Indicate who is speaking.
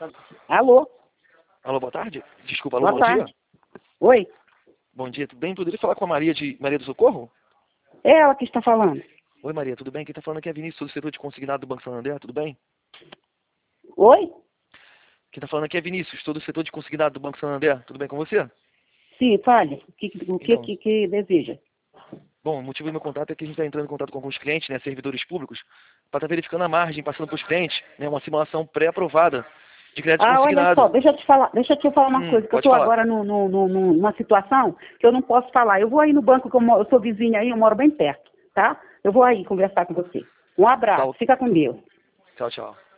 Speaker 1: Alô?
Speaker 2: Alô, boa tarde? Desculpa, alô,
Speaker 1: Boa
Speaker 2: bom
Speaker 1: tarde.
Speaker 2: dia.
Speaker 1: Oi?
Speaker 2: Bom dia, tudo bem? Poderia falar com a Maria Maria do Socorro?
Speaker 1: É ela que está falando.
Speaker 2: Oi, Maria, tudo bem? Quem tá falando aqui é Vinícius, sou do setor de consignado do Banco Santander, tudo bem?
Speaker 1: Oi?
Speaker 2: Quem tá falando aqui é Vinícius, sou do setor de consignado do Banco Santander, tudo bem com você?
Speaker 1: Sim, fale. O que,
Speaker 2: Então,
Speaker 1: que deseja?
Speaker 2: bom, o motivo do meu contato é que a gente está entrando em contato com alguns clientes, né, servidores públicos, para estar verificando a margem, passando para os clientes, né, uma simulação pré-aprovada de crédito
Speaker 1: Ah, olha só,
Speaker 2: consignado.
Speaker 1: deixa eu te falar uma coisa, que eu
Speaker 2: Pode
Speaker 1: estou
Speaker 2: falar.
Speaker 1: agora numa situação que eu não posso falar. Eu vou aí no banco, que eu sou vizinha aí, eu moro bem perto, tá? Eu vou aí conversar com você. Um
Speaker 2: Tá,
Speaker 1: abraço, fica com Deus.
Speaker 2: tchau, tchau.